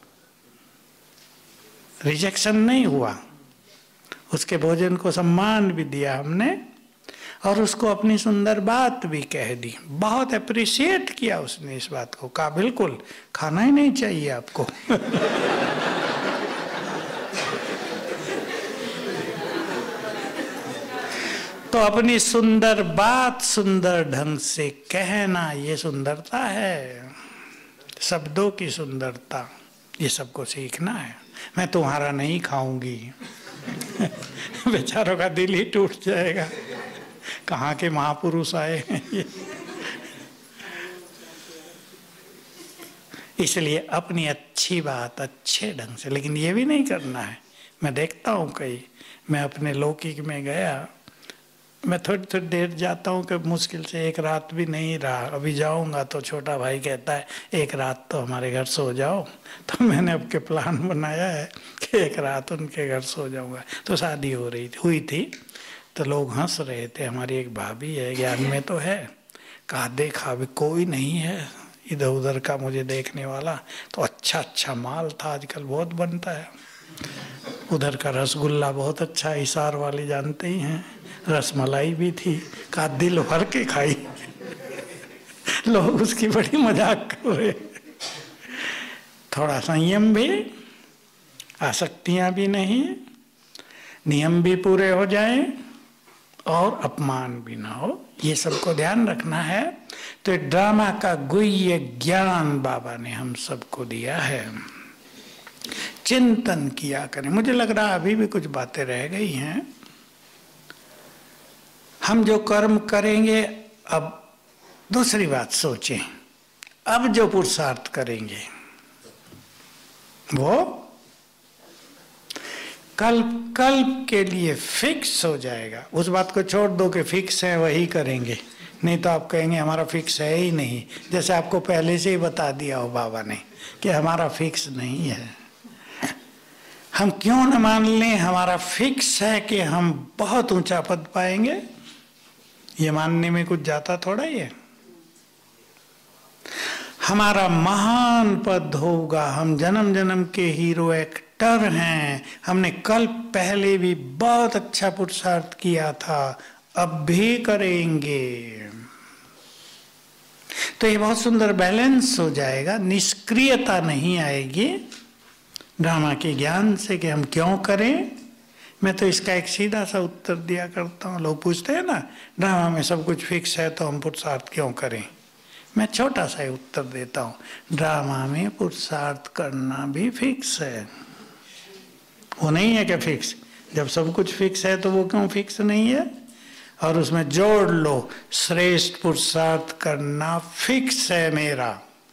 रिजेक्शन नहीं हुआ, उसके भोजन को सम्मान भी दिया हमने, और उसको अपनी सुंदर बात भी कह दी, बहुत अप्रिशिएट किया उसने इस बात को। कहा बिल्कुल खाना ही नहीं चाहिए आपको। तो अपनी सुंदर बात सुंदर ढंग से कहना, ये सुंदरता है, शब्दों की सुंदरता, ये सबको सीखना है। मैं तुम्हारा नहीं खाऊंगी, बेचारों का दिल ही टूट जाएगा, कहाँ के महापुरुष आए हैं ये। इसलिए अपनी अच्छी बात अच्छे ढंग से, लेकिन ये भी नहीं करना है। मैं देखता हूँ कई, मैं अपने लौकिक में गया, मैं थोड़ी थोड़ी देर जाता हूँ कि मुश्किल से एक रात भी नहीं रहा। अभी जाऊँगा तो छोटा भाई कहता है एक रात तो हमारे घर सो जाओ। तो मैंने अब के प्लान बनाया है कि एक रात उनके घर सो जाऊँगा। तो शादी हुई थी तो लोग हंस रहे थे। हमारी एक भाभी है, ज्ञान में तो है, कहा देखा अभी कोई नहीं है इधर उधर का मुझे देखने वाला। तो अच्छा अच्छा माल था, आजकल बहुत बनता है। उधर का रसगुल्ला बहुत अच्छा, हिसार वाले जानते ही हैं, रसमलाई भी थी, का दिल भर के खाई। लोग उसकी बड़ी मजाक कर रहे। थोड़ा संयम भी, आसक्तियां भी नहीं, नियम भी पूरे हो जाए और अपमान भी ना हो, ये सबको ध्यान रखना है। तो ड्रामा का गुह्य ज्ञान बाबा ने हम सबको दिया है। चिंतन किया करें। मुझे लग रहा अभी भी कुछ बातें रह गई हैं। हम जो कर्म करेंगे, अब दूसरी बात सोचें, अब जो पुरुषार्थ करेंगे वो कल्प कल्प के लिए फिक्स हो जाएगा। उस बात को छोड़ दो कि फिक्स है वही करेंगे, नहीं तो आप कहेंगे हमारा फिक्स है ही नहीं। जैसे आपको पहले से ही बता दिया हो बाबा ने कि हमारा फिक्स नहीं है। हम क्यों न मान लें हमारा फिक्स है कि हम बहुत ऊंचा पद पाएंगे। ये मानने में कुछ जाता थोड़ा ही है। हमारा महान पद होगा, हम जन्म जन्म के हीरो एक्टर हैं, हमने कल पहले भी बहुत अच्छा पुरुषार्थ किया था, अब भी करेंगे। तो ये बहुत सुंदर बैलेंस हो जाएगा, निष्क्रियता नहीं आएगी ड्रामा के ज्ञान से कि हम क्यों करें। मैं तो इसका एक सीधा सा उत्तर दिया करता हूँ। लोग पूछते हैं ना ड्रामा में सब कुछ फिक्स है तो हम पुरुषार्थ क्यों करें। मैं छोटा सा ही उत्तर देता हूँ, ड्रामा में पुरुषार्थ करना भी फिक्स है। वो नहीं है क्या फिक्स? जब सब कुछ फिक्स है तो वो क्यों फिक्स नहीं है? और उसमें जोड़ लो, श्रेष्ठ पुरुषार्थ करना फिक्स है मेरा।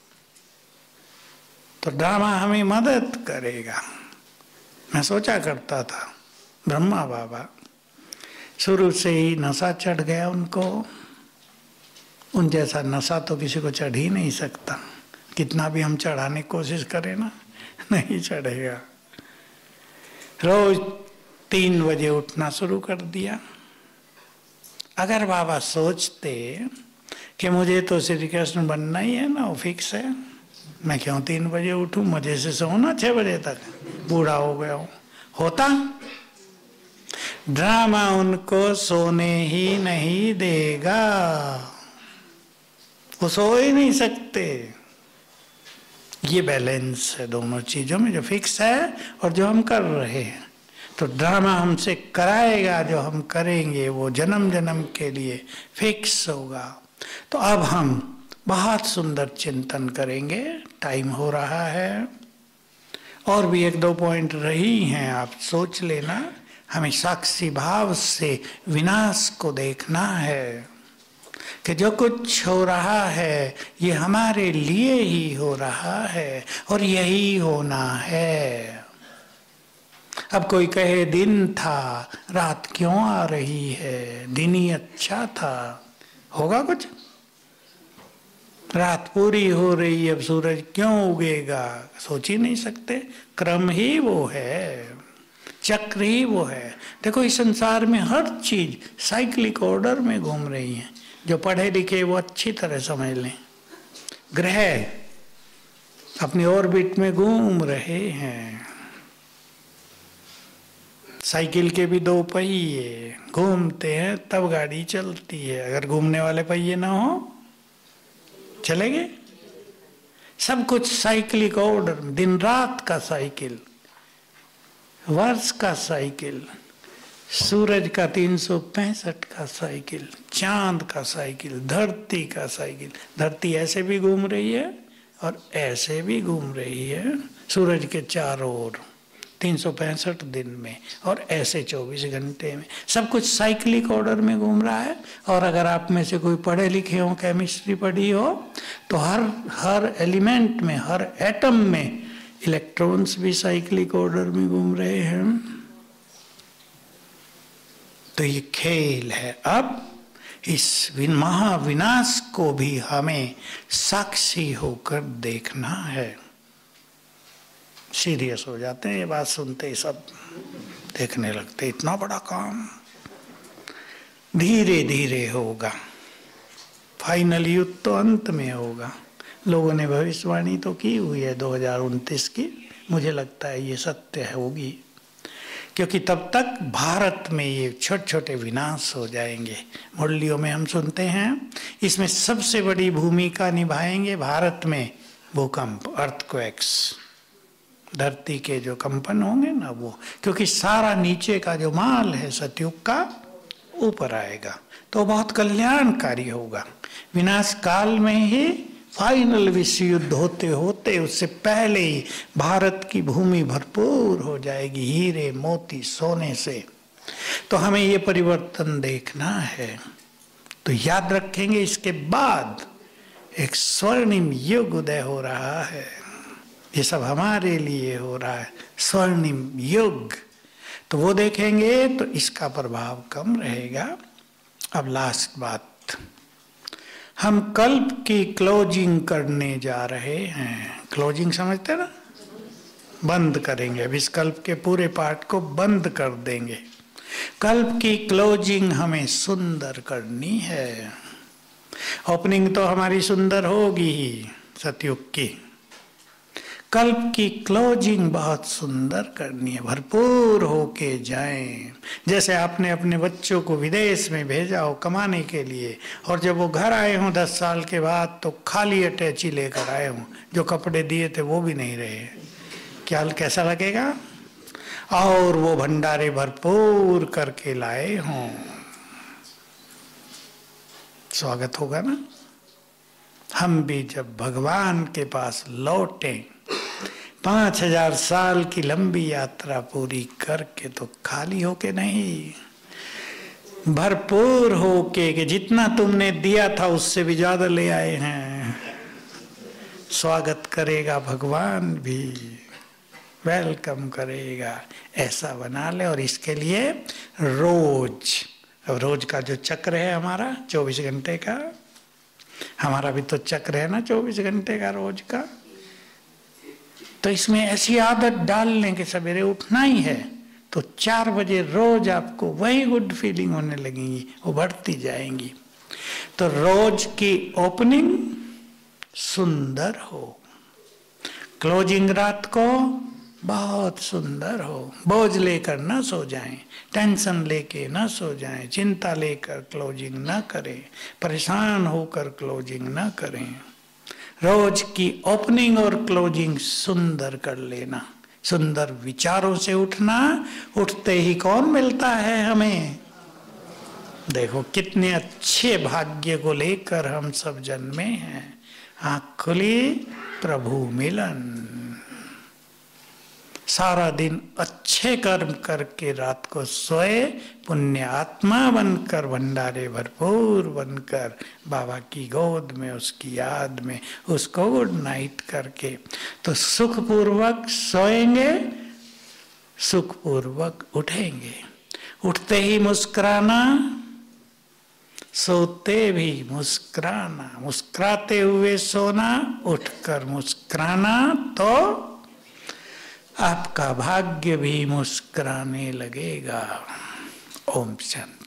तो ड्रामा हमें मदद करेगा। मैं सोचा करता था ब्रह्मा बाबा शुरू से ही नशा चढ़ गया उनको। उन जैसा नशा तो किसी को चढ़ ही नहीं सकता, कितना भी हम चढ़ाने की कोशिश करें ना, नहीं चढ़ेगा। रोज 3 बजे उठना शुरू कर दिया। अगर बाबा सोचते कि मुझे तो श्री कृष्ण बनना ही है ना, वो फिक्स है, मैं क्यों 3 बजे उठूं, मजे से सोना 6 बजे तक, बूढ़ा हो गया हूं। होता ड्रामा उनको सोने ही नहीं देगा, वो सो ही नहीं सकते। ये बैलेंस है दोनों चीजों में, जो फिक्स है और जो हम कर रहे हैं। तो ड्रामा हमसे कराएगा, जो हम करेंगे वो जन्म जन्म के लिए फिक्स होगा। तो अब हम बहुत सुंदर चिंतन करेंगे। टाइम हो रहा है और भी 1-2 पॉइंट रही हैं, आप सोच लेना। हमें साक्षी भाव से विनाश को देखना है कि जो कुछ हो रहा है ये हमारे लिए ही हो रहा है और यही होना है। अब कोई कहे दिन था रात क्यों आ रही है, दिन ही अच्छा था, होगा कुछ? रात पूरी हो रही, अब सूरज क्यों उगेगा, सोच ही नहीं सकते। क्रम ही वो है, चक्र ही वो है। देखो इस संसार में हर चीज साइक्लिक ऑर्डर में घूम रही है। जो पढ़े लिखे वो अच्छी तरह समझ लें, ग्रह अपनी ऑर्बिट में घूम रहे हैं। साइकिल के भी 2 पहिए घूमते हैं तब गाड़ी चलती है। अगर घूमने वाले पहिए ना हो चलेंगे? सब कुछ साइक्लिक ऑर्डर में, दिन रात का साइकिल, वर्ष का साइकिल, सूरज का 365 का साइकिल, चांद का साइकिल, धरती का साइकिल। धरती ऐसे भी घूम रही है और ऐसे भी घूम रही है सूरज के चारों ओर 365 दिन में, और ऐसे 24 घंटे में। सब कुछ साइक्लिक ऑर्डर में घूम रहा है। और अगर आप में से कोई पढ़े लिखे हो, केमिस्ट्री पढ़ी हो, तो हर एलिमेंट में, हर एटम में इलेक्ट्रॉन्स भी साइक्लिक ऑर्डर में घूम रहे हैं। तो ये खेल है। अब इस महाविनाश को भी हमें साक्षी होकर देखना है। सीरियस हो जाते हैं ये बात सुनते ही, सब देखने लगते, इतना बड़ा काम धीरे धीरे होगा, फाइनल युद्ध तो अंत में होगा। लोगों ने भविष्यवाणी तो की हुई है 2029 की, मुझे लगता है ये सत्य होगी, क्योंकि तब तक भारत में ये छोटे छोटे विनाश हो जाएंगे। मुरलियों में हम सुनते हैं इसमें सबसे बड़ी भूमिका निभाएंगे भारत में भूकंप, अर्थक्वेक्स, धरती के जो कंपन होंगे ना वो, क्योंकि सारा नीचे का जो माल है सतयुग का ऊपर आएगा, तो बहुत कल्याणकारी होगा। विनाश काल में ही फाइनल विश्व युद्ध होते होते उससे पहले ही भारत की भूमि भरपूर हो जाएगी हीरे मोती सोने से। तो हमें ये परिवर्तन देखना है। तो याद रखेंगे इसके बाद एक स्वर्णिम युग उदय हो रहा है। ये सब हमारे लिए हो रहा है, स्वर्णिम युग। तो वो देखेंगे तो इसका प्रभाव कम रहेगा। अब लास्ट बात, हम कल्प की क्लोजिंग करने जा रहे हैं। क्लोजिंग समझते ना, बंद करेंगे। अब इस कल्प के पूरे पार्ट को बंद कर देंगे। कल्प की क्लोजिंग हमें सुंदर करनी है। ओपनिंग तो हमारी सुंदर होगी ही सतयुग की, कल्प की क्लोजिंग बहुत सुंदर करनी है, भरपूर होके जाएं। जैसे आपने अपने बच्चों को विदेश में भेजा हो कमाने के लिए, और जब वो घर आए हों 10 साल के बाद तो खाली अटैची लेकर आए हों, जो कपड़े दिए थे वो भी नहीं रहे, क्या कैसा लगेगा? और वो भंडारे भरपूर करके लाए हों, स्वागत होगा ना। हम भी जब भगवान के पास लौटें 5000 साल की लंबी यात्रा पूरी करके, तो खाली होके नहीं, भरपूर होके कि जितना तुमने दिया था उससे भी ज्यादा ले आए हैं। स्वागत करेगा भगवान भी, वेलकम करेगा। ऐसा बना ले। और इसके लिए रोज, अब रोज का जो चक्र है हमारा 24 घंटे का, हमारा भी तो चक्र है ना 24 घंटे का रोज का, तो इसमें ऐसी आदत डाल लें कि सवेरे उठना ही है तो 4 बजे रोज आपको वही गुड फीलिंग होने लगेंगी, वो बढ़ती जाएंगी। तो रोज की ओपनिंग सुंदर हो, क्लोजिंग रात को बहुत सुंदर हो। बोझ लेकर ना सो जाएं, टेंशन लेके ना सो जाएं, चिंता लेकर क्लोजिंग ना करें, परेशान होकर क्लोजिंग ना करें। रोज की ओपनिंग और क्लोजिंग सुंदर कर लेना, सुंदर विचारों से उठना। उठते ही कौन मिलता है हमें? देखो कितने अच्छे भाग्य को लेकर हम सब जन्मे हैं। आँख खुली, प्रभु मिलन। सारा दिन अच्छे कर्म करके रात को सोए, पुण्य आत्मा बनकर, भंडारे भरपूर बनकर, बाबा की गोद में, उसकी याद में उसको गुड नाइट करके, तो सुखपूर्वक सोएंगे, सुखपूर्वक उठेंगे। उठते ही मुस्कुराना, सोते भी मुस्कुराना, मुस्कुराते हुए सोना, उठकर मुस्कुराना, तो आपका भाग्य भी मुस्कुराने लगेगा। ओम शांति।